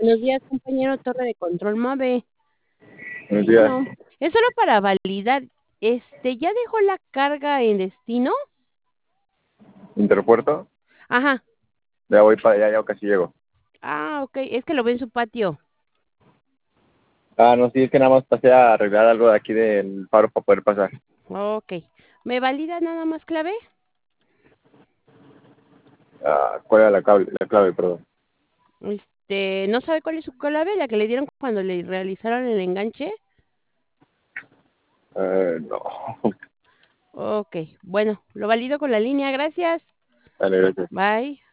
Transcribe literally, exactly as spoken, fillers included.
Buenos días, compañero Torre de Control Mave. Buenos días. Bueno, es solo para validar. Este, ¿ya dejó la carga en destino? ¿Interpuerto? Ajá. Ya voy para allá, ya casi llego. Ah, ok. Es que lo ve en su patio. Ah, no, sí, es que nada más pasé a arreglar algo de aquí del faro para poder pasar. Ok. ¿Me valida nada más clave? Ah, ¿cuál era la, cable, la clave, perdón? Este, ¿no sabe cuál es su clave? ¿La que le dieron cuando le realizaron el enganche? Eh, no. Ok. Bueno, lo valido con la línea. Gracias. Dale, gracias. Bye.